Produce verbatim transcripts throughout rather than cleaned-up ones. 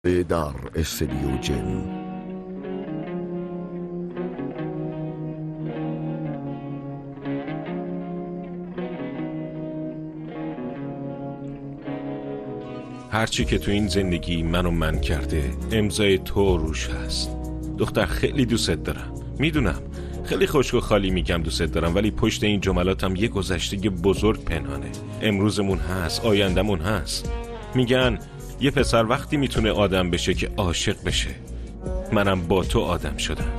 در استودیو جن. هرچی که تو این زندگی منو من کرده امضای تو روش هست. دختر خیلی دوست دارم، میدونم خیلی خشک و خالی میگم دوست دارم، ولی پشت این جملاتم یه گذشته بزرگ پنهانه. امروزمون هست، آیندمون هست. میگن یه پسر وقتی میتونه آدم بشه که عاشق بشه. منم با تو آدم شدم.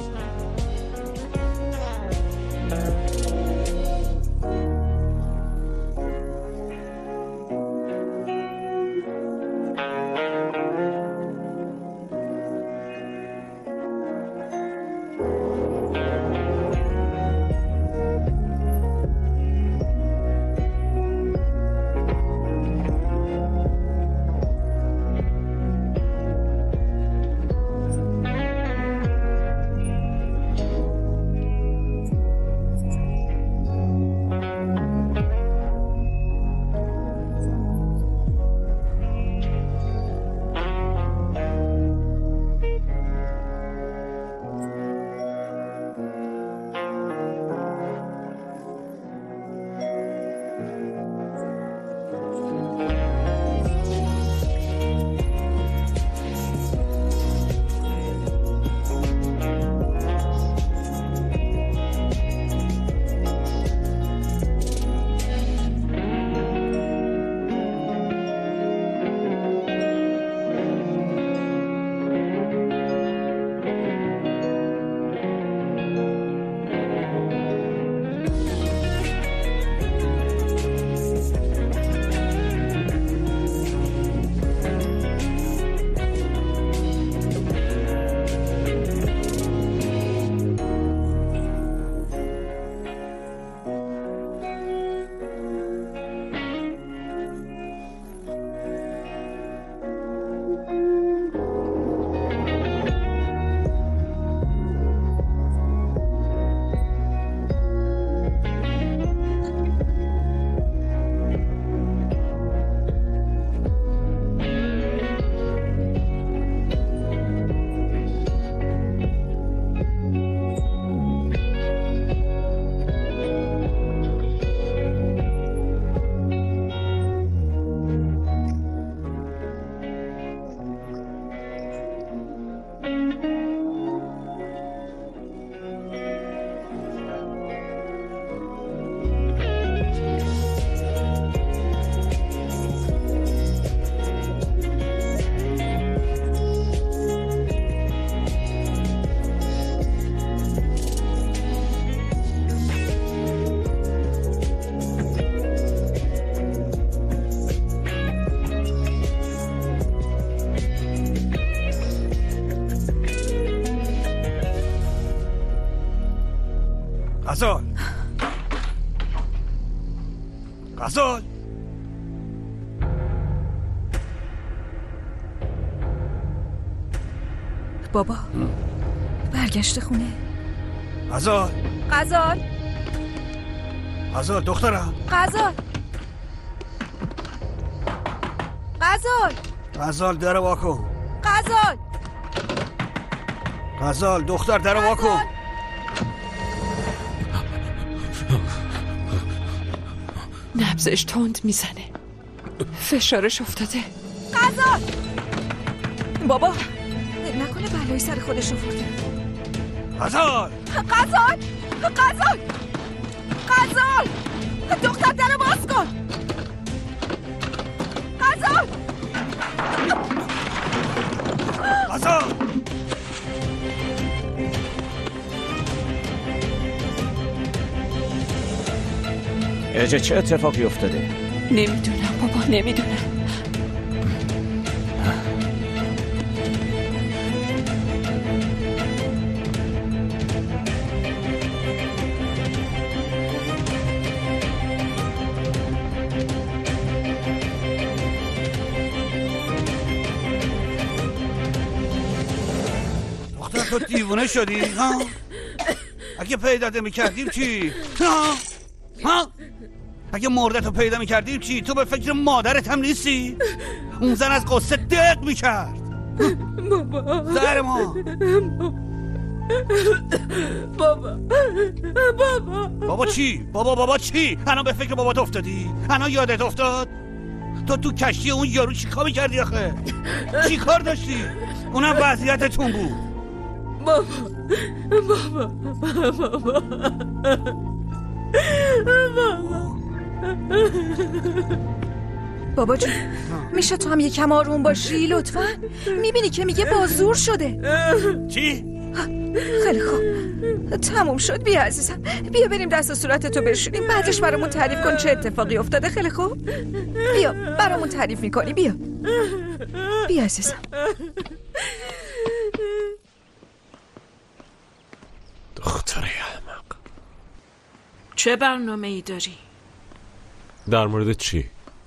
غزال غزال بابا برگشت خونه. غزال غزال غزال دخترم غزال غزال غزال در وا کن. غزال غزال دختر در وا کن. نبضش تند میزنه، فشارش افتاده. غزال بابا نکنه بلایی سر خودش آورده. غزال غزال غزال غزال دختر درو باز کن. غزال غزال اجه چه اتفاقی افتاده؟ نمیدونم بابا، نمیدونم. دختر تو دیوونه شدی؟ ها؟ اگه پیدات میکردیم چی؟ ها؟ ها؟ اگه مردتو پیدا میکردیم چی؟ تو به فکر مادرت هم نیستی؟ اون زن از قصه دق میکرد. بابا زهر ما بابا بابا بابا چی؟ بابا بابا چی؟ الان به فکر بابات افتادی؟ الان یادت افتاد؟ تو تو کشتی اون یارو چی کار می‌کردی آخه؟ چی کار داشتی؟ اونم وضعیتتون بود. بابا بابا بابا بابا بابا جون میشه تو هم یکم آروم باشی لطفا؟ میبینی که میگه بازور شده. چی؟ خیلی خوب تموم شد. بیا عزیزم بیا بریم دست و صورتتو بشوریم بعدش برامون تعریف کن چه اتفاقی افتاده. خیلی خوب بیا برامون تعریف میکنی. بیا بیا عزیزم. دختر احمق. چه برنامه ای داری؟ در مورد چی؟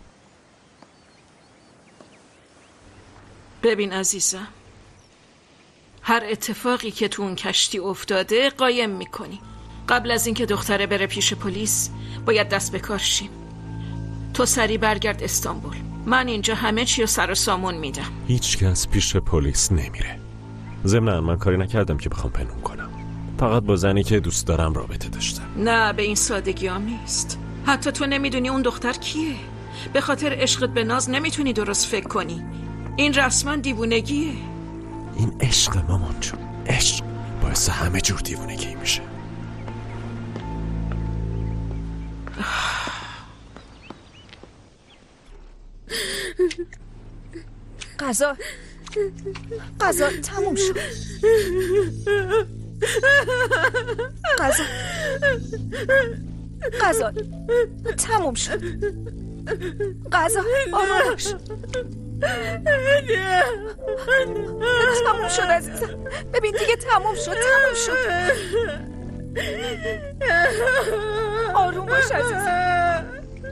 ببین عزیزم، هر اتفاقی که تو اون کشتی افتاده قایم میکنی. قبل از اینکه دختره بره پیش پلیس باید دست به کار شیم. تو سری برگرد استانبول. من اینجا همه چی رو سر و سامون میدم. هیچ کس پیش پلیس نمیره. ضمناً من کاری نکردم که بخوام پنهون کنم. فقط با زنی که دوست دارم رابطه داشتم. نه به این سادگی ها نیست. حتی تو نمیدونی اون دختر کیه. به خاطر عشقت به ناز نمیتونی درست فکر کنی. این رسما دیوونگیه. این عشق مامان جون، عشق باعث همه جور دیوونگی میشه. غذا غذا تموم شد. غذا غذا تموم شد. غذا آروم باش. تموم شد عزیزم. ببین دیگه تموم شد. تموم شد. آروم باش عزیزم.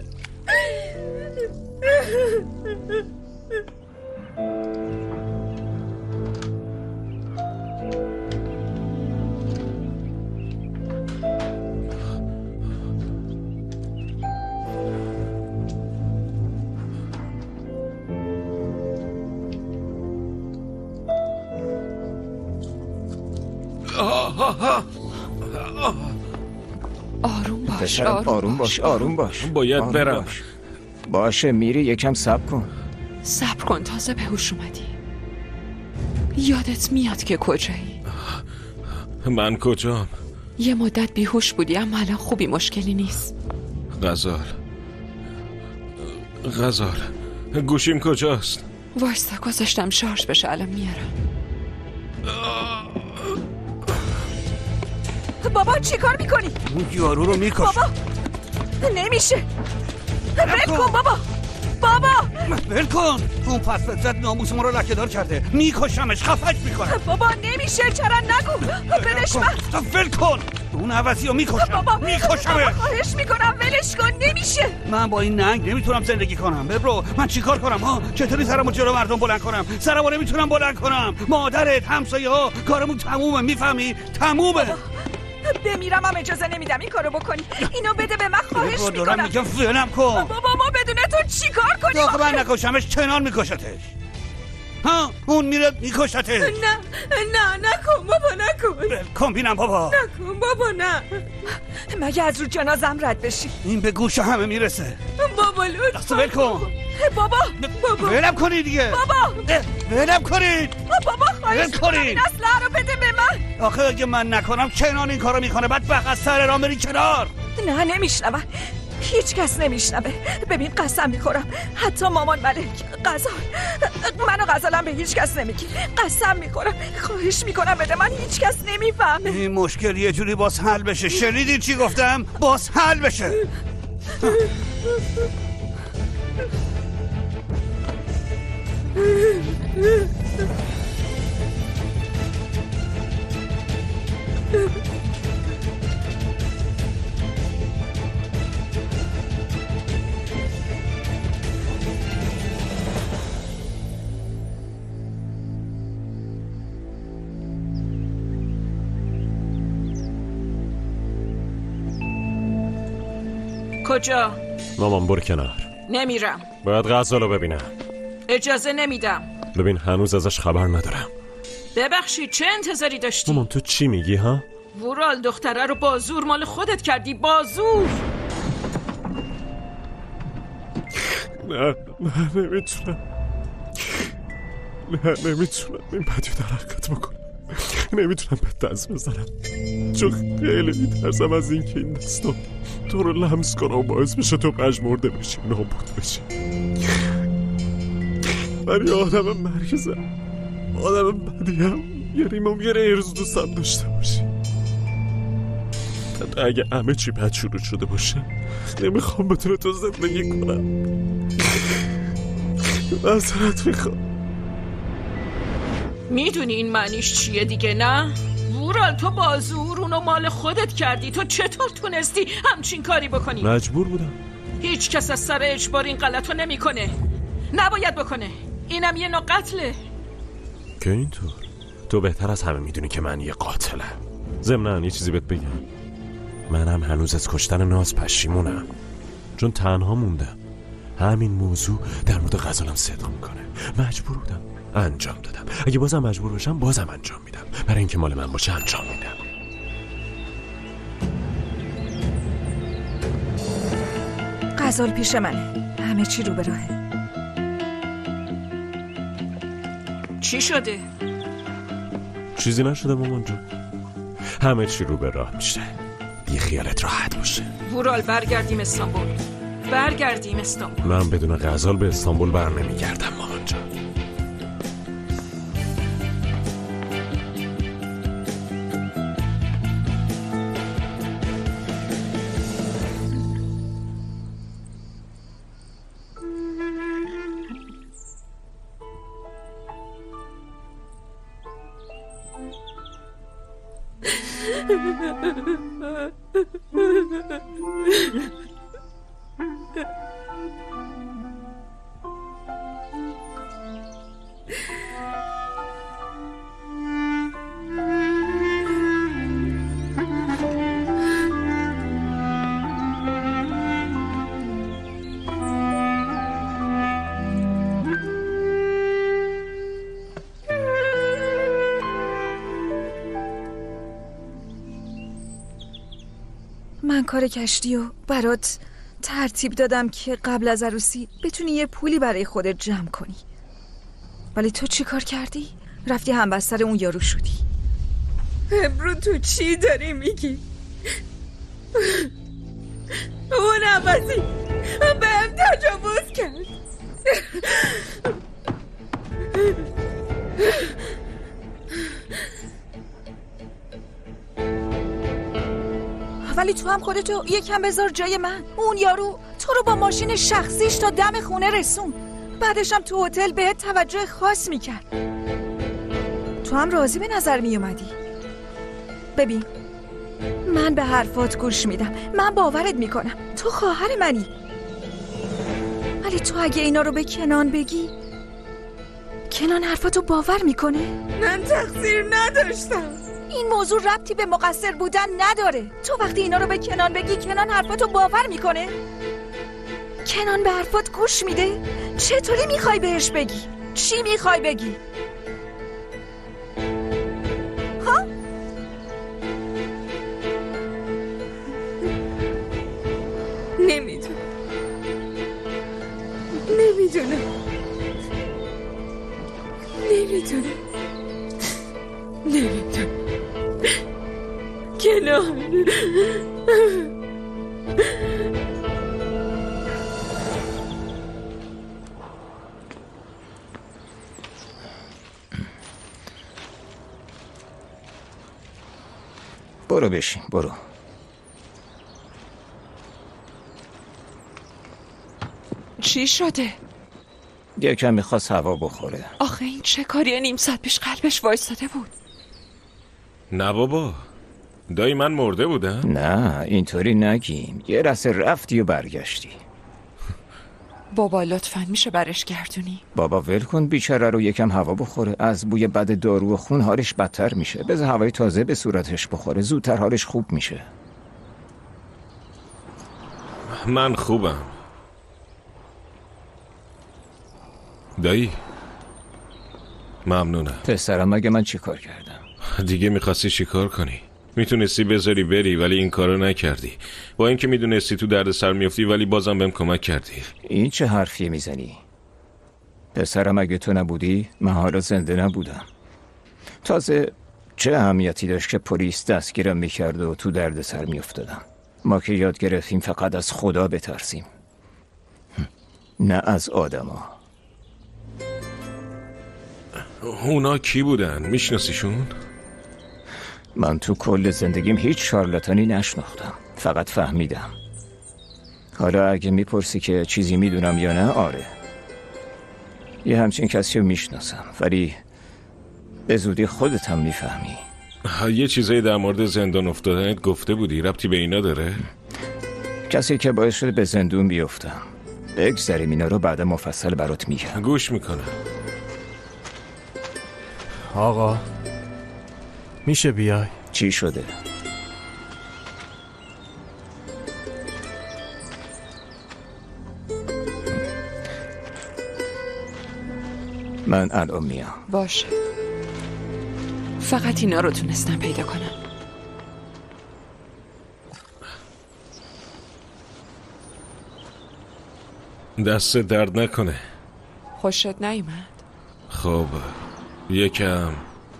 آروم باش. پسرم آروم باش. آروم باش. باید آروم برم. باش. باشه میری یکم صبر کن. صبر کن تازه به هوش اومدی. یادت میاد که کجایی؟ من کجام؟ یه مدت بیهوش بودی اما الان خوبی، مشکلی نیست. غزال غزال گوشیم کجاست؟ وایستا گذاشتم شارژ بشه الان میارم. بابا چی کار میکنی؟ اون یارو رو میکش. بابا نمیشه. ول کن بابا. بابا ول کن. اون پس فطرت ناموس ما رو لکه‌دار کرده. میکشمش، خفش میکنم. بابا نمیشه. چرا نگو. بدش من. ول کن. اون عوضی رو میکشم. بابا میکشمش. بابا خواهش میکنم ولش کن. نمیشه. من با این ننگ نمیتونم زندگی کنم. ببرو من چیکار کنم ها؟ چطوری سرمو جلو مردم بلند کنم؟ سرمو نمیتونم بلند کنم. مادرت، همسایه ها، کارمون تمومه. میفهمی؟ تمومه. بمیرم هم اجازه نمیدم این کارو بکنی. اینو بده به من. خواهش میکنم. دارم میگم ولم کن. بابا ما بدون تو چی کار کنیم؟ آخه من نکشمش کنان میکشتش. ها اون میره میکشتش. نه نه نکن بابا نکن. کن بینم بابا. نکن بابا نه. مگه از رو جنازم رد بشی؟ این به گوش همه میرسه. بابا لطفا دست ول کن. بابا بابا ولم کنید دیگه. بابا ولم کنید. بابا خواهش میکنم این اسلحه رو بده به من. آخه اگه من نکنم کنان این کارو میکنه. بعد بخ از سر راه بری کنار. نه نمیشنوم. هیچ کس نمیشنوه. ببین قسم میخورم حتی مامان ملک غزال منو غزالم به هیچ کس نمیگی. قسم میخورم. خواهش میکنم بده من. هیچ کس نمیفهمه. این مشکل یه جوری باز حل بشه. شنیدی چی گفتم؟ باز حل بشه. کجا؟ مامان برو کنار. نمیرم. باید غزالو ببینم. اجازه نمیدم. ببین هنوز ازش خبر ندارم. ببخشید چه انتظاری داشتی؟ مامان تو چی میگی ها؟ وورال دختره رو با زور مال خودت کردی، با زور. نه نه نمیتونم نه نمیتونم این بدیو در حرکت بکنم. نمیتونم به دست بزنم چون خیلی میترسم از این که این دستم تو رو لمس کنم و باعث بشه تو پژمرده بشی، نابود بشی. من یه آدم مرکزم، آدم بدیم، یعنی ممکنه یه روز دوستم داشته باشی. حتی اگه همه چی بد شروع شده باشه نمیخوام بتونه تو زندگی کنم. معذرت میخوام. میدونی این معنیش چیه دیگه نه؟ وورال تو با زور اونو مال خودت کردی. تو چطور تونستی همچین کاری بکنی؟ مجبور بودم. هیچ کس از سر اجبار این غلطو نمیکنه. نباید بکنه. اینم یه نوع قتله. که اینطور؟ تو بهتر از همه میدونی که من یه قاتلم. ضمناً یه چیزی بهت بگم، منم هنوز از کشتن ناز پشیمونم، چون تنها موندم. همین موضوع در مورد غزالم صدق میکنه. مجبور بودم انجام دادم. اگه بازم مجبور باشم بازم انجام میدم. برای اینکه مال من باشه انجام میدم. غزال پیش منه، همه چی رو به راهه. چی شده؟ چیزی نشده مامان جون، همه چی رو به راه میشه. بی خیالت راحت باشه. وورال برگردیم استانبول. برگردیم استانبول. من بدون غزال به استانبول بر نمیگردم مامان جان. من کار کشتی و برات ترتیب دادم که قبل از عروسی بتونی یه پولی برای خودت جمع کنی، ولی تو چی کار کردی؟ رفتی همبستر اون یارو شدی. امرو تو چی داری میگی؟ اون عوضی به هم تجاوز کرد. ولی تو هم خودتو یکم بذار جای من. اون یارو تو رو با ماشین شخصیش تا دم خونه رسون، بعدش هم تو هتل بهت توجه خاص میکرد. تو هم راضی به نظر میومدی. ببین من به حرفات گوش میدم، من باورت میکنم، تو خواهر منی، ولی تو اگه اینا رو به کنان بگی، کنان حرفاتو باور میکنه؟ من تقصیر نداشتم. این موضوع ربطی به مقصر بودن نداره. تو وقتی اینا رو به کنان بگی، کنان حرفاتو باور میکنه؟ کنان به حرفات گوش میده؟ چطوری میخوای بهش بگی؟ چی میخوای بگی؟ ها؟ نمیدونم نمیدونم نمیدونم نمیدونم کنان. برو بشین، برو. چی شده؟ یکم میخواست هوا بخوره. آخه این چه کاریه؟ نیم ساعت پیش قلبش وایستاده بود. نه بابا، دایی من مرده بودم؟ نه اینطوری نگیم، یه رسه رفتی و برگشتی. بابا لطفاً میشه برش گردونی؟ بابا ول کن بیچاره رو، یکم هوا بخوره. از بوی بد دارو و خون حالش بدتر میشه. بذار هوای تازه به صورتش بخوره، زودتر حالش خوب میشه. من خوبم دایی. ممنونم. پسرم مگه من چی کار کردم؟ دیگه میخواستی چی کار کنی؟ میتونستی بذاری بری ولی این کارو نکردی. با اینکه میدونستی تو درد سر میافتی ولی بازم بهم کمک کردی. این چه حرفی میزنی؟ پسرم اگه تو نبودی من حالا زنده نبودم. تازه چه اهمیتی داشت که پلیس دستگیرم میکرد و تو درد سر میافتادم؟ ما که یاد گرفتیم فقط از خدا بترسیم، نه از آدما. اونا کی بودن؟ میشناسیشون؟ من تو کل زندگیم هیچ شارلاتانی نشناختم، فقط فهمیدم. حالا اگه میپرسی که چیزی میدونم یا نه، آره یه همچین کسی رو میشناسم، ولی به زودی خودت هم میفهمی. یه چیزایی در مورد زندان افتادنت گفته بودی، ربطی به اینا داره؟ کسی که باعث شده به زندون بیفتم. بگذاریم اینا رو بعد مفصل برات میگم. گوش میکنم. آقا میشه بیای؟ چی شده؟ من الان میام. باشه، فقط اینا رو تونستم پیدا کنم. دست درد نکنه. خوشت نیومد؟ خب یکم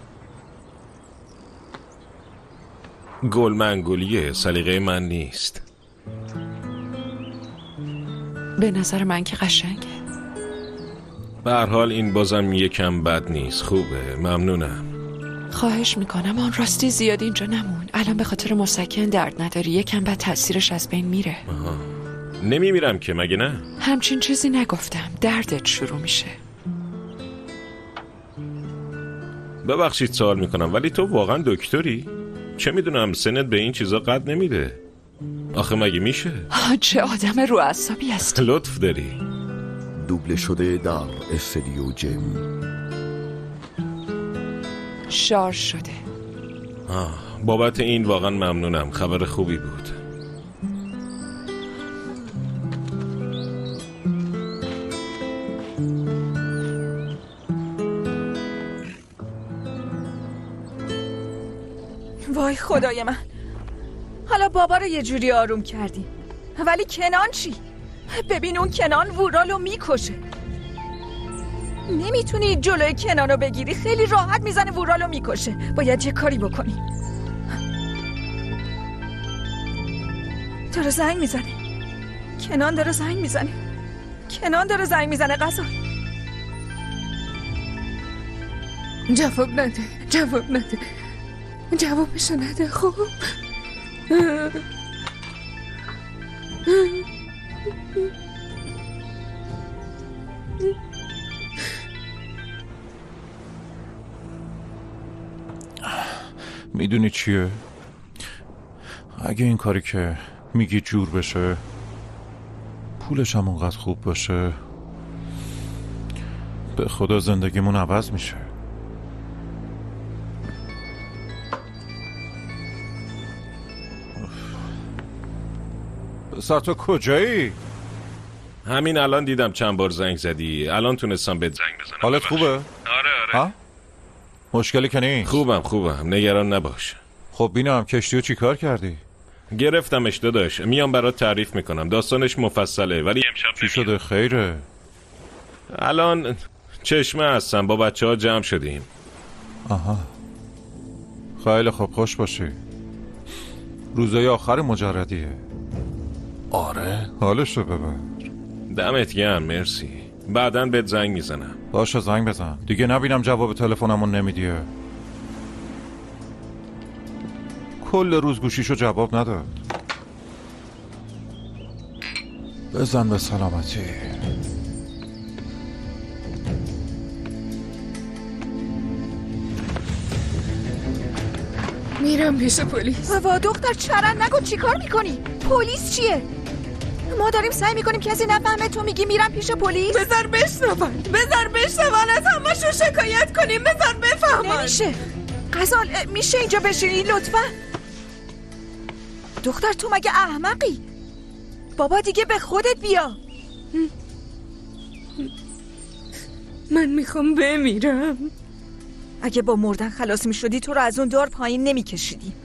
گل منگولیه، سلیقه من نیست. به نظر من که قشنگه. به هر حال این بازم یکم بد نیست. خوبه، ممنونم. خواهش میکنم. آن راستی زیاد اینجا نمون. الان به خاطر مسکن درد نداری، یکم بعد تاثیرش از بین میره. آها. نمیمیرم که، مگه نه؟ همچین چیزی نگفتم، دردت شروع میشه. ببخشید سوال میکنم، ولی تو واقعا دکتری؟ چه میدونم سنت به این چیزا قد نمیده. آخه مگه میشه؟ چه آدم رو اعصابی هستی. لطف داری. دوبله شده در استودیو جم. شارژ شده. آه، بابت این واقعا ممنونم. خبر خوبی بود. وای خدای من، حالا بابا رو یه جوری آروم کردیم، ولی کنان چی؟ ببین اون کنان وورالو میکشه. نمیتونی جلوی کنان رو بگیری، خیلی راحت میزنه وورالو میکشه. باید یه کاری بکنی. داره زنگ میزنه. کنان داره زنگ میزنه. کنان داره زنگ میزنه. غزال جواب نده، جواب نده، جوابشو نده. خب میدونی چیه؟ اگه این کاری که میگی جور بشه، پولش هم اونقدر خوب باشه، به خدا زندگیمون عوض میشه. پسر تو کجایی؟ همین الان دیدم چند بار زنگ زدی. الان تونستم بهت زنگ بزنم. حالت خوبه؟ آره آره. ها؟ مشکلی که نیست؟ خوبم خوبم، نگران نباش. خب بینم کشتیو چی کار کردی؟ گرفتمش داداش، میام برات تعریف میکنم. داستانش مفصله ولی امشب چی شده خیره؟ الان چشمه هستم، با بچه ها جمع شدیم. آها خیلی خوب، خوش باشی. روزای آخر مجردیه. آره حالشو ببر. دمت گرم، مرسی. بعدن بهت زنگ میزنم. باشه زنگ بزن دیگه، نبینم جواب تلفنمون نمیدیه. کل روز گوشیشو جواب نداد. بزن به سلامتی. میرم پیش پلیس. بابا دختر چرا نگو، چی کار میکنی؟ پلیس چیه؟ ما داریم سعی میکنیم کسی نفهمه تو میگی میرم پیش پلیس. بذار بشنون، بذار بشنون، از همشون شکایت کنیم، بذار بفهمن. نمیشه غزال، میشه اینجا بشینی لطفا؟ دختر تو مگه احمقی؟ بابا دیگه به خودت بیا. من میخوام بمیرم. اگه با مردن خلاص می شدی تو رو از اون دار پایین نمی کشیدی.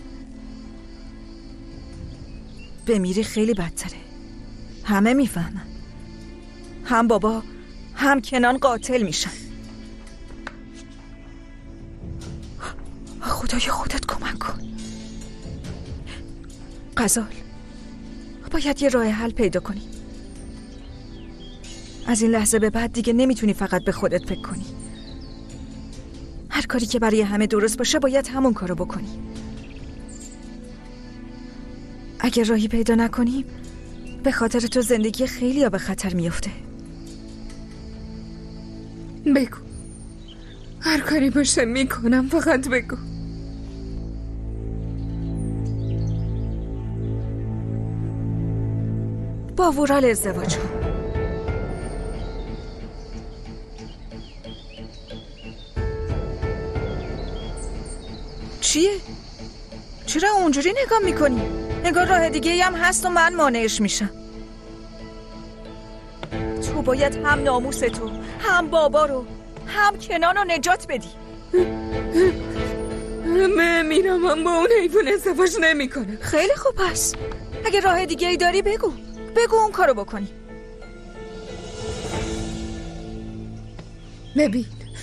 بمیری خیلی بدتره. همه می فهمن. هم بابا هم کنان قاتل میشن. خدای خودت کمک کن. غزال، باید یه راه حل پیدا کنی. از این لحظه به بعد دیگه نمیتونی فقط به خودت فکر کنی. هر کاری که برای همه درست باشه باید همون کارو بکنی. اگه راهی پیدا نکنیم به خاطر تو زندگی خیلی ها به خطر میفته. بگو، هر کاری باشه میکنم، فقط بگو. با ورال ازدواج کن. چیه؟ چرا اونجوری نگاه میکنی؟ نگاه راه دیگه هم هست و من مانعش میشم. تو باید هم ناموس تو، هم بابا رو، هم کنان رو نجات بدی. من میرم، من با اون حیوان ازدواج نمی کنم. خیلی خوب پس اگه راه دیگه ای داری بگو بگو اون کارو بکنی. ببین،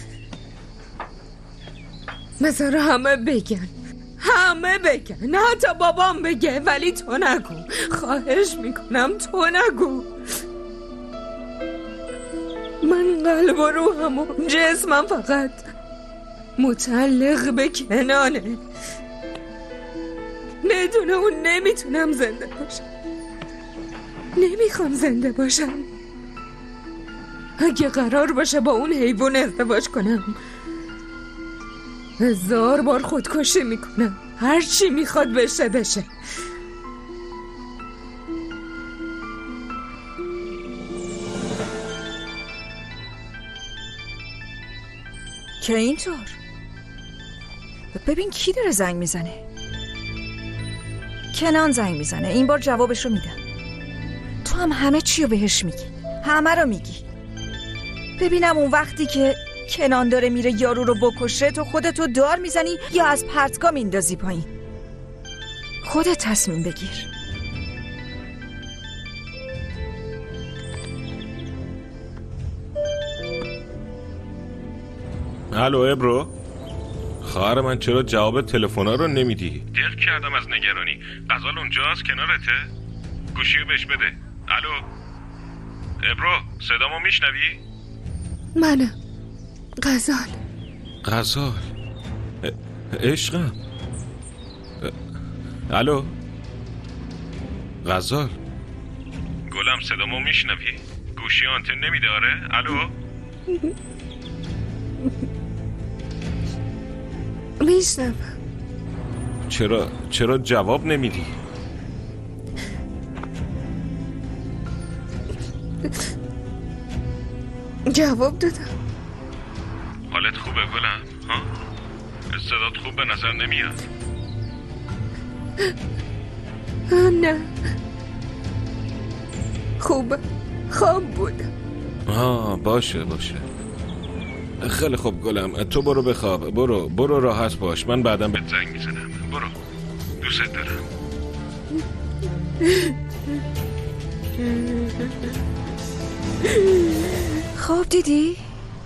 بذار همه بگن، همه بگن، حتی بابام بگه، ولی تو نگو. خواهش میکنم تو نگو. من قلب و روحم و جسمم فقط متعلق به کنانه. بدون اون نمیتونم زنده باشم. نمیخوام زنده باشم. اگه قرار باشه با اون حیوان ازدواج کنم، هزار بار خودکشی میکنم. هر چی میخواد بشه بشه. که اینطور؟ ببین کی داره زنگ میزنه. کنان زنگ میزنه. این بار جوابشو میدم. تو هم همه چی رو بهش میگی، همه رو میگی. ببینم اون وقتی که کنان داره میره یارو رو بکشه تو خودتو دار میزنی یا از پرتگاه میندازی پایین. خودت تصمیم بگیر. الو ابرو، خواهر من چرا جواب تلفن‌ها رو نمیدی؟ دق کردم از نگرانی. غزال اونجاست کنارته؟ گوشیو بهش بده. الو ابرو، صدامو میشنوی؟ منم غزال. غزال عشقم. الو غزال گلم، صدامو میشنوی؟ گوشی آنتن نمیده؟ آره الو میشنم. چرا چرا جواب نمیدی؟ جواب دادم. حالت خوبه گلم؟ ها؟ صدات خوب به نظر نمیاد. نه خوبه، خواب بودم. آه باشه باشه. خیلی خوب گلم، تو برو بخواب. برو برو راحت باش، من بعدم بهت زنگ میزنم. برو، دوست دارم. خب دیدی؟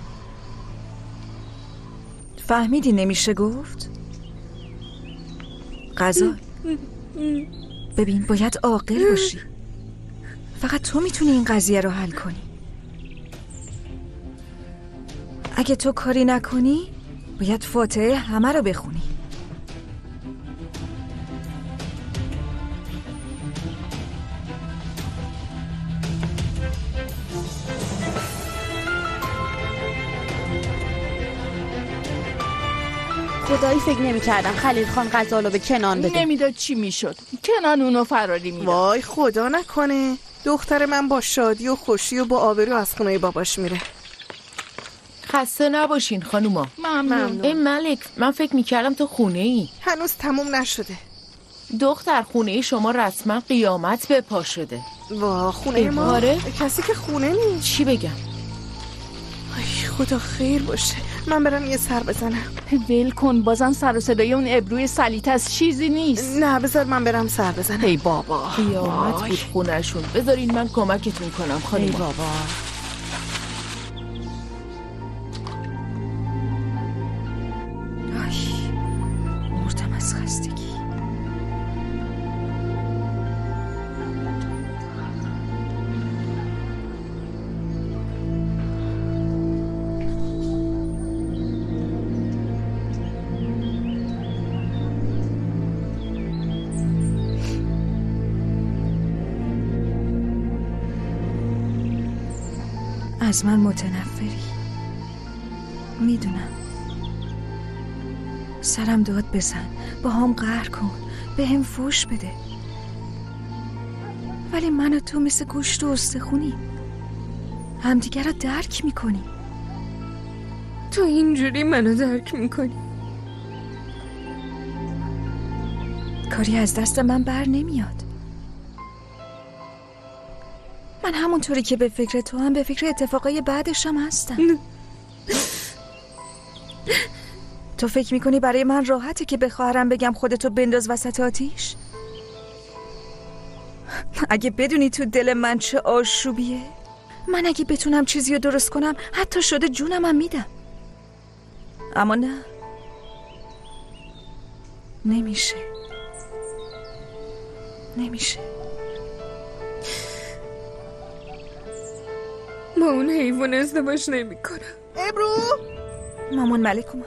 فهمیدی نمیشه گفت؟ غزال ببین، باید عاقل باشی. فقط تو میتونی این قضیه رو حل کنی. اگه تو کاری نکنی باید فاتحه همه رو بخونی. خدایی فکر نمی کردم خلیل خان غزالو به کنان بده. نمیداد چی میشد. کنان اونو فراری میداد. وای خدا نکنه دختر من با شادی و خوشی و با آبرو از خونه باباش میره. خسته نباشین خانوما. ممنون. ای ملک، من فکر میکردم تو خونه ای. هنوز تموم نشده. دختر، خونه ای شما رسما قیامت به پا شده. وا خونه ما؟ کسی که خونه نیست. چی بگم؟ ای خدا خیر باشه. من برم یه سر بزنم. ول کن، بازم سر و صدای اون ابروی سلیت از چیزی نیست. نه بذار من برم سر بزنم. ای بابا، قیامت بود خونشون. بذارین من کمکتون کنم خانم. ای بابا. آی مردم از خستگی. از من متنفری، میدونم. سرم داد بزن، با هم قهر کن، به هم فوش بده، ولی من و تو مثل گوشت و استخونی، همدیگر رو درک میکنی. تو اینجوری منو درک میکنی؟ کاری از دست من بر نمیاد. من همونطوری که به فکر تو هم به فکر اتفاقای بعدشم هستم. تو فکر میکنی برای من راحته که به خواهرم بگم خودتو بنداز وسط آتیش؟ اگه بدونی تو دل من چه آشوبیه، من اگه بتونم چیزی رو درست کنم حتی شده جونم هم میدم. اما نه، نمیشه نمیشه. با اون حیوان ازدواج نمی کنم. ابرو مامان ملک اومد.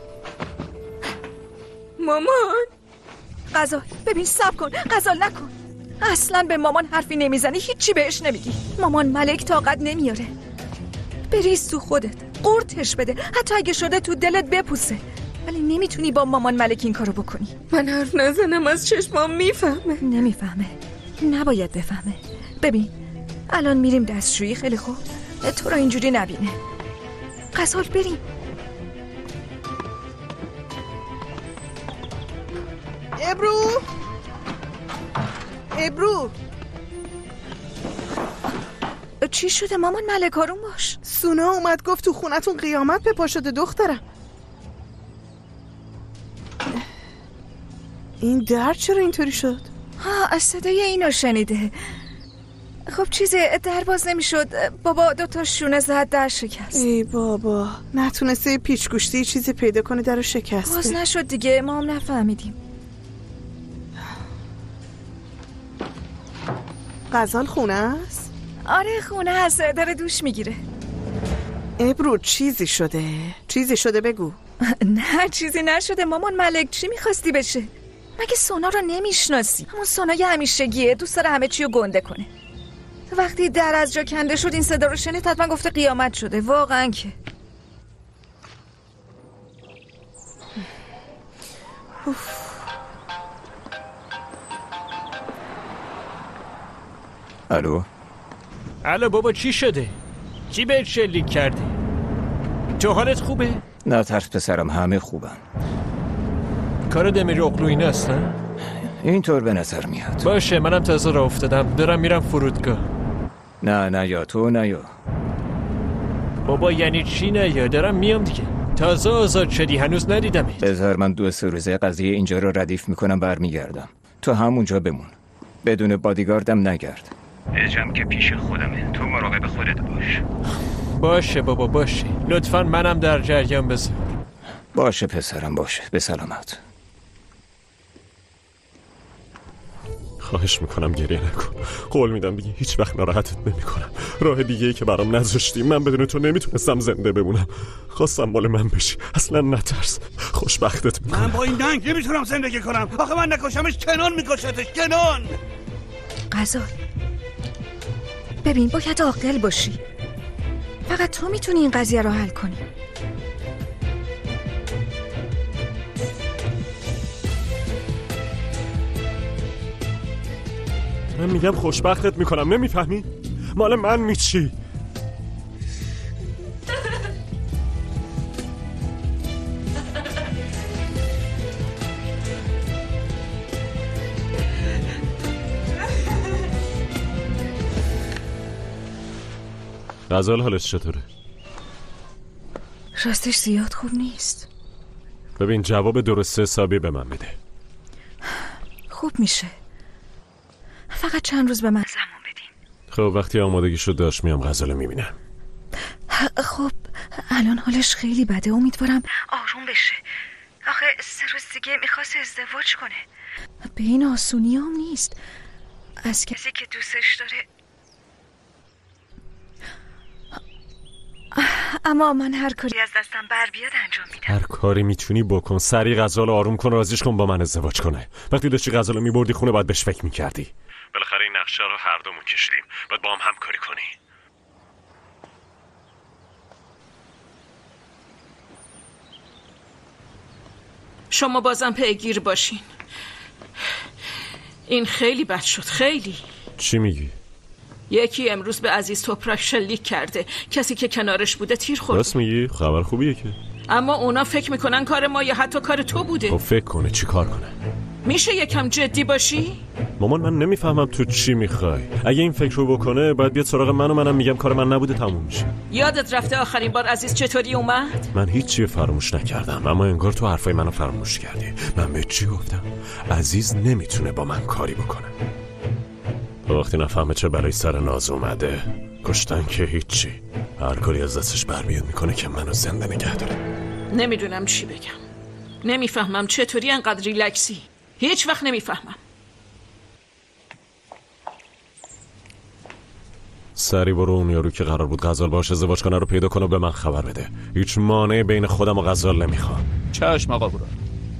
مامان غزال ببین، صبر کن، غزال نکن. اصلا به مامان حرفی نمیزنی، هیچی بهش نمیگی. مامان ملک طاقت نمیاره. بریز تو خودت، قورتش بده، حتی اگه شده تو دلت بپوسه، ولی نمیتونی با مامان ملک این کارو بکنی. من حرف نزنم از چشمام میفهمه. نمیفهمه، نباید بفهمه. ببین الان میریم دستشویی. خیلی خوب، تو را اینجوری نبینه. غزال بریم. ابرو ابرو چی شده مامان ملک؟ آروم باش. سونا اومد گفت تو خونتون قیامت به پا شده دخترم. این در چرا اینطوری شد؟ ها، از صدای اینو شنیده. خب چیزه، در باز نمیشد. بابا دوتا شونه زد، در شکست. ای بابا، نتونسته پیچ گوشتی چیزی پیدا کنه، درو شکسته. باز نشد دیگه، ما هم نفهمیدیم. غزال خونه است؟ آره خونه هست، داره دوش میگیره. ابرو چیزی شده؟ چیزی شده بگو. نه چیزی نشده مامان ملک. چی میخواستی بشه؟ مگه سونا رو نمیشناسی؟ همون سونای همیشگیه، دوست داره همه چی رو گنده کنه. وقتی در از جا کنده شد این صدا رو شنید، حتما گفته قیامت شده. واقعا که الو الو بابا، چی شده؟ چی بهت شلیک کرده؟ تو حالت خوبه؟ نه ترس پسرم، همه خوبن. کار دمیر اقلو این است نه؟ اینطور به نظر میاد. باشه، منم تازه راه افتادم، دارم میرم فرودگاه. نه نه یا تو نه یا بابا یعنی چی نه یا؟ دارم میام دیگه، تازه آزاد شدی، هنوز ندیدمت. بذار من دو سه روزه قضیه اینجا رو ردیف میکنم، برمیگردم. تو همونجا بمون، بدون بادیگاردم نگرد. اجم که پیش خودمه، تو مراقب خودت باش. باشه بابا باشه، لطفاً منم در جریان بذار. باشه پسرم، باشه. به سلامت. خواهش میکنم گریه نکن. قول میدم دیگه هیچ وقت ناراحتت نمیکنم. راه دیگه ای که برام نذاشتی. من بدون تو نمیتونستم زنده بمونم. خواستم مال من بشی. اصلا نترس. خوشبختت میکنم. من با این دنگ نمیتونم زندگی کنم. آخه من نکشمش، کنان میکشتش. کنان. غزال ببین، باید عاقل باشی. فقط تو میتونی این قضیه رو حل کنی. من میگم خوشبختت میکنم، نمیفهمی؟ مال من میچی؟ غزال حالش چطوره؟ راستش زیاد خوب نیست. ببین جواب درست حسابی به من بده. خوب میشه، فقط چند روز به من زمان بدین. خب وقتی آمادگی شد داشت میام غزالو میبینم. خب الان حالش خیلی بده، امیدوارم آروم بشه. آخه سه روز دیگه میخواست ازدواج کنه. به این آسونی هم نیست، از کسی که دوستش داره. اما من هر کاری از دستم بر بیاد انجام میدم. هر کاری میتونی بکن، سریع غزالو آروم کن، راضیش کن با من ازدواج کنه. وقتی داشتی غزالو میبردی خونه باید بهش فکر میکردی. بالاخره این نقشه رو هر دومون کشیدیم، باید با هم همکاری کنی. شما بازم پیگیر باشین. این خیلی بد شد، خیلی. چی میگی؟ یکی امروز به عزیز توپراک شلیک کرده. کسی که کنارش بوده تیر خورده. راست میگی؟ خبر خوبیه که. اما اونا فکر میکنن کار ما یا حتی کار تو بوده. خب فکر کنه چی کار کنه؟ میشه یکم جدی باشی؟ مامان من نمیفهمم تو چی میخوای. اگه این فکر رو بکنه باید بیاد سراغ من و منم میگم کار من نبوده تموم میشه. یادت رفته آخرین بار عزیز چطوری اومد؟ من هیچ چیه فراموش نکردم، اما انگار تو حرفای منو فراموش کردی. من به چی گفتم؟ عزیز نمیتونه با من کاری بکنه. وقتی نفهمه چه برای سر ناز اومده کشتن که هیچی. هر کاری از دستش بر بیاد میکنه که منو زنده نگه داره. نمیدونم چی بگم. نمیفهمم چطوری انقدر ریلکسی. هیچ وقت نمیفهمم. سری برو اون یارو که قرار بود غزال باش ازدواج کنه رو پیدا کنه و به من خبر بده. هیچ مانعی بین خودم و غزال نمیخوام. چشم آقا برو.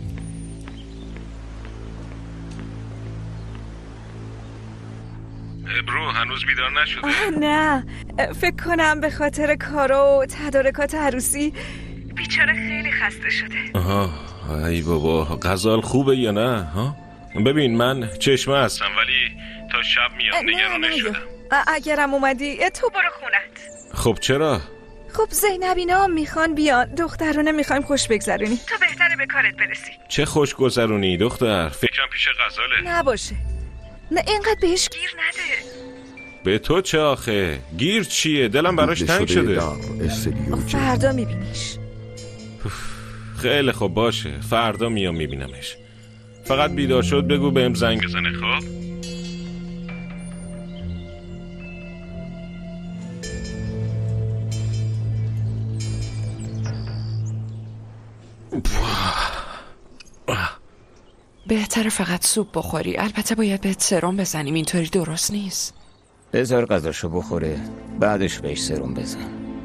ابرو هنوز بیدار نشده؟ نه، فکر کنم به خاطر کارا و تدارکات عروسی بیچاره خیلی خسته شده. آها ای بابا، غزال خوبه یا نه؟ ها؟ ببین من چشمه هستم ولی تا شب میام، نگرانش شدم. اگرم اومدی تو برو خونت. خب چرا؟ خب زینبینا میخوان بیان، دخترونه میخوایم خوش بگذرونی. تو بهتره به کارت برسی. چه خوش گذرونی دختر؟ فکرم پیش غزاله. نباشه، نه اینقدر بهش گیر نده. به تو چه آخه؟ گیر چیه؟ دلم براش تنگ شده. فردا میبینیش. خیلی خوب باشه، فردا میام میبینمش. فقط بیدار شد بگو بهم زنگ بزنه. خب بهتره فقط سوپ بخوری. البته باید بهت سرم بزنیم، اینطوری درست نیست. بذار غذاشو بخوره بعدش بهش سرم بزن.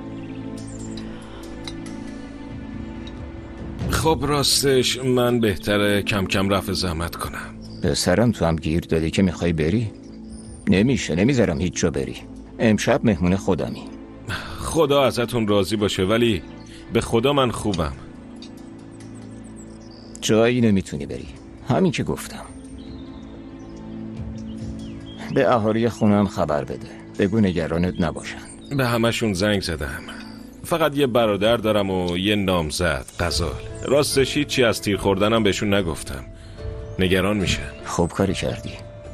خب راستش من بهتره کم کم رفع زحمت کنم. پسرم تو هم گیر دادی که میخوای بری؟ نمیشه، نمیذارم هیچ جا بری. امشب مهمون خودمی. خدا ازتون راضی باشه ولی به خدا من خوبم. جایی نمیتونی بری، همین که گفتم. به اهالی خونم خبر بده، بگو نگرانت نباشن. به همشون زنگ زدم. فقط یه برادر دارم و یه نامزد، غزال. راستش هیچی از تیر خوردنم بهشون نگفتم، نگران میشن. خوب کاری کردی.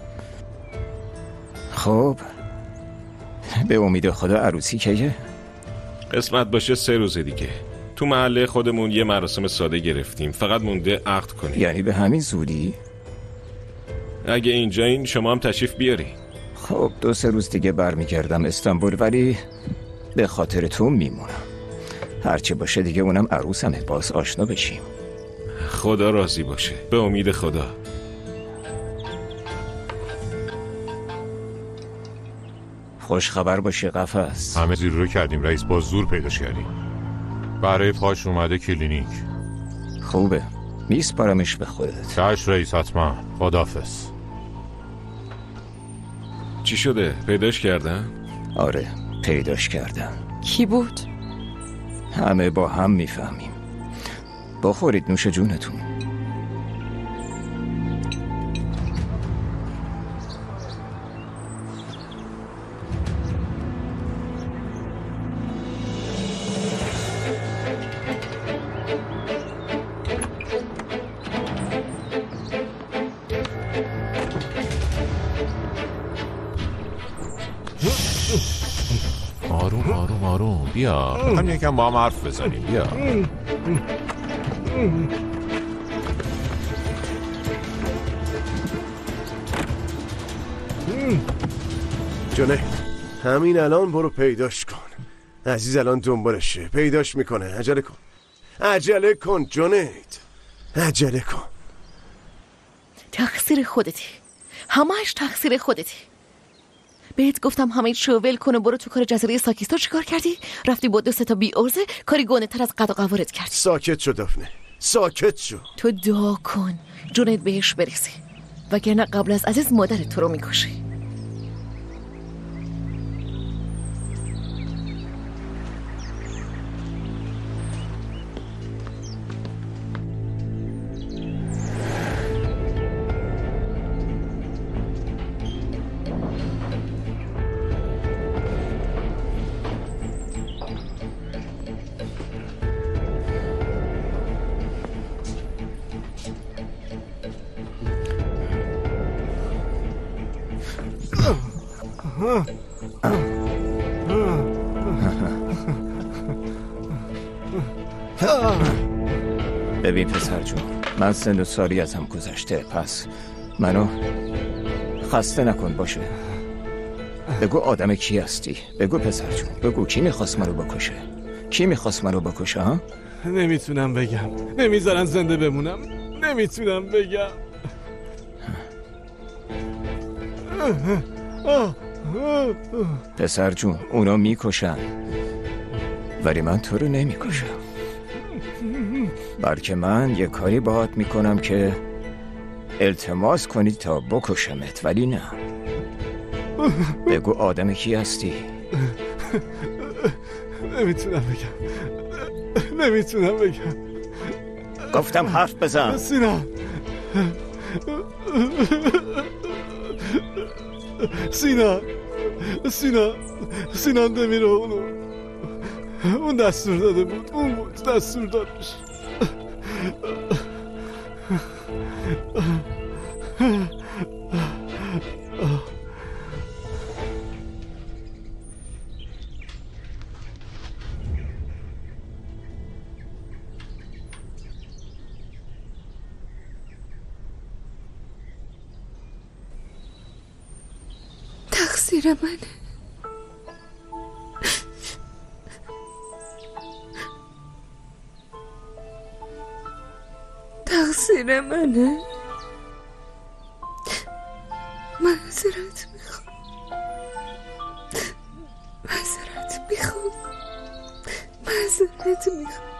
خب به امید خدا عروسی کیه؟ قسمت باشه سه روز دیگه. تو محله خودمون یه مراسم ساده گرفتیم، فقط مونده عقد کنیم. یعنی به همین زودی؟ اگه اینجا این شما هم تشریف بیاری. خب دو سه روز دیگه برمیگردم استانبول، ولی به خاطر تو میمونم. هرچی باشه دیگه اونم عروسمه، باز آشنا بشیم. خدا راضی باشه، به امید خدا. خوش خبر باشه قفس. همه زیر رو کردیم رئیس، باز زور پیداش کردیم. برای پاش اومده کلینیک. خوبه، میسپارمش به خودت. چش رئیس، حتما. خداحافظ. چی شده؟ پیداش کردن؟ آره پیداش کردم. کی بود؟ همه با هم میفهمیم. بخورید نوش جونتون. آروم آروم آروم آروم بیا، هم یکم با هم حرف بزنیم. بیا. جنید همین الان برو پیداش کن. عزیز الان دنبالشه، پیداش میکنه. عجله کن، عجله کن جنید، عجله کن. تقصیر خودتی، همش تقصیر خودتی. بهت گفتم همه چیو ول کن و برو تو کار جزیره ساکیستو. چیکار کردی؟ رفتی با دو سه تا بی ارزه کاری گونه تر از قد و قوارت کردی. ساکت شو دافنه، ساکت شو. تو دعا کن جنید بهش برسی، وگرنه قبل از عزیز مادرت تو رو میکشه. ببین پسر جون، من سن و سالی ازم گذشته، پس منو خسته نکن باشه. بگو آدم کی هستی؟ بگو پسر جون، بگو کی میخواست منو بکشه؟ کی میخواست منو بکشه ها؟ نمیتونم بگم، نمیذارن زنده بمونم، نمیتونم بگم. پسر جون اونا میکشن، ولی من تو رو نمیکشم. بلکه من یه کاری باهات میکنم که التماس کنی تا بکشمت، ولی نه. بگو آدم کی هستی؟ نمیتونم بگم، نمیتونم بگم. گفتم حرف بزن. سینا سینا سینا سینا دمیره اونو اون دستور داده بود، اون بود دستور دادش. تقصیر منه. تقصیر منه. معذرت میخوام، معذرت میخوام، معذرت میخوام.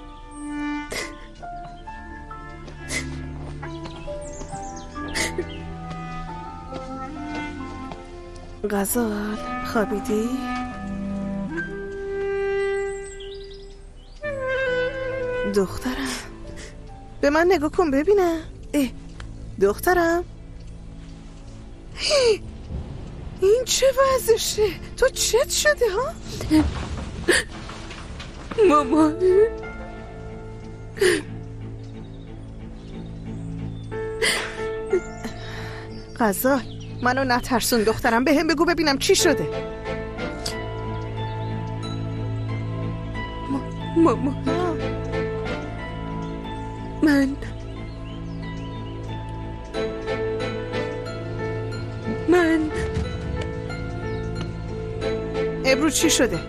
غزال خوابیدی؟ دخترم به من نگاه کن ببینم. اه دخترم، این چه وضعشه؟ تو چت شده ها؟ مامان غزال منو نترسون دخترم، به هم بگو ببینم چی شده. ماما من من ابرو چی شده؟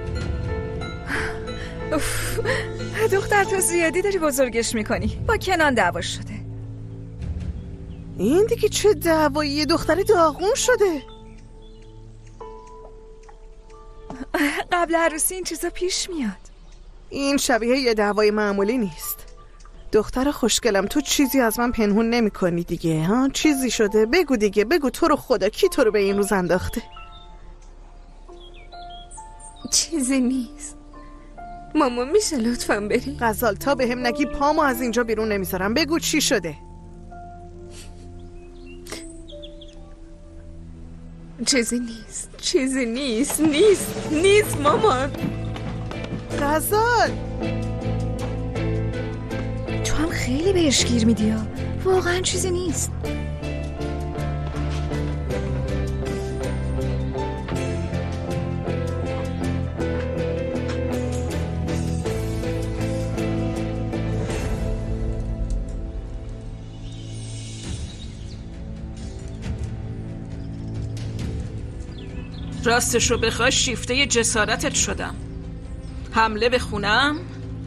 اوف. دختر تو زیادی داری بزرگش میکنی. با کنان دعوا شده. این دیگه چه دعوایی؟ دختر داغون شده. قبل عروسی این چیزا پیش میاد. این شبیه یه دعوای معمولی نیست. دختر خوشگلم تو چیزی از من پنهون نمی کنی دیگه ها؟ چیزی شده؟ بگو دیگه، بگو تو رو خدا کی تو رو به این روز انداخته؟ چیزی نیست ماما، میشه لطفاً بری؟ غزال تا به هم نگی پامو از اینجا بیرون نمیذارم. بگو چی شده؟ چیزی نیست، چیزی نیست، نیست نیست مامان. غزال تو هم خیلی بهش گیر میدی ها. واقعا چیزی نیست. راستش رو بخوای شیفته جسارتت شدم. حمله به خونم؟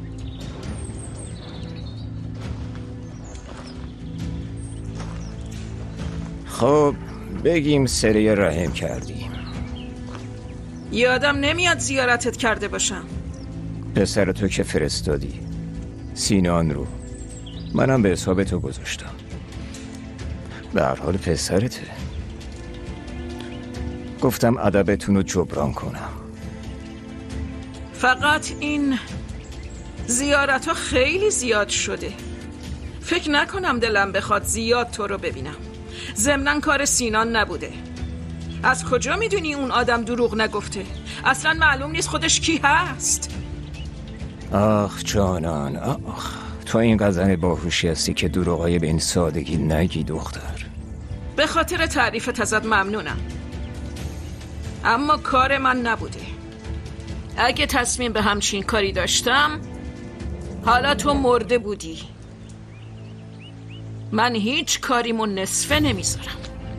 خب بگیم سری رحم کردیم. یادم نمیاد زیارتت کرده باشم. پسر تو که فرستادی سینان رو منم به حساب تو گذاشتم. به هر حال پسرته. گفتم ادبتون رو جبران کنم. فقط این زیارت ها خیلی زیاد شده. فکر نکنم دلم بخواد زیاد تو رو ببینم. ضمناً کار سینان نبوده. از کجا میدونی اون آدم دروغ نگفته؟ اصلا معلوم نیست خودش کی هست. آخ جانان آخ، تو این قزن باهوشی هستی که دروغای به این سادگی نگی دختر. به خاطر تعریفت ازت ممنونم، اما کار من نبوده. اگه تصمیم به همچین کاری داشتم حالا تو مرده بودی. من هیچ کاریمو نصفه نمیذارم.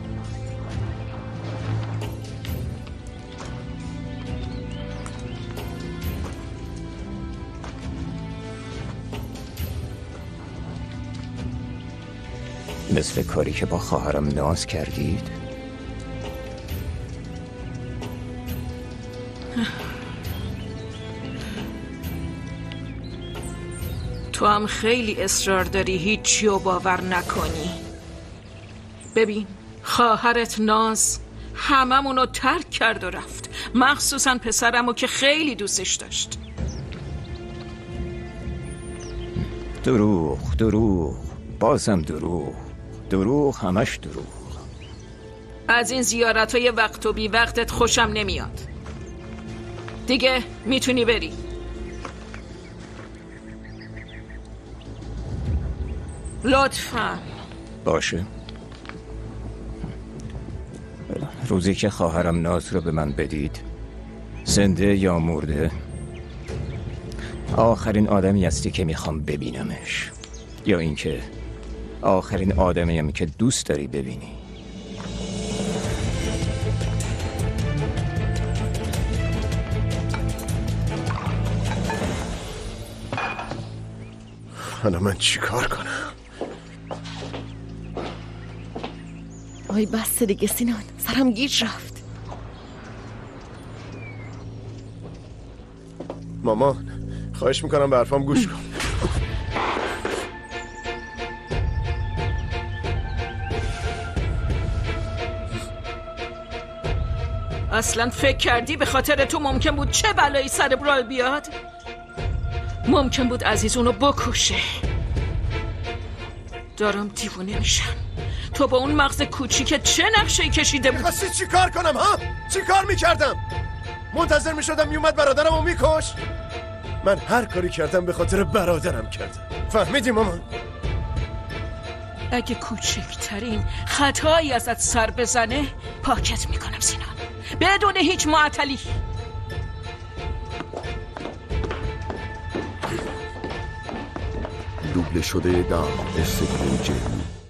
مثل کاری که با خواهرم ناز کردید؟ تو هم خیلی اصرار داری هیچی رو باور نکنی. ببین خواهرت ناز هممونو ترک کرد و رفت، مخصوصا پسرمو که خیلی دوستش داشت. دروغ دروغ بازم دروغ دروغ همش دروغ. از این زیارتای وقت و بی وقتت خوشم نمیاد. دیگه میتونی بری. لطفاً. باشه. روزی که خواهرم ناز رو به من بدید، زنده یا مرده، آخرین آدمی هستی که میخوام ببینمش، یا اینکه آخرین آدمیم که دوست داری ببینی. حالا من چی کار کنم؟ آی بس دیگه سینان، سرم گیج رفت. مامان خواهش میکنم به حرفام گوش کن. اصلا فکر کردی به خاطر تو ممکن بود چه بلایی سر برال بیاد؟ ممکن بود عزیز اونو بکشه. دارم دیوونه میشم. تو با اون مغز کوچیک چه نقشه‌ای کشیده بود؟ میخواستی چی کار کنم ها؟ چی کار میکردم؟ منتظر میشدم میومد برادرم رو میکش؟ من هر کاری کردم به خاطر برادرم کردم. فهمیدی مامان؟ اگه کوچکترین خطایی ازت سر بزنه پاکت میکنم سینان، بدون هیچ معطلی. دوبله شده در استودیو جی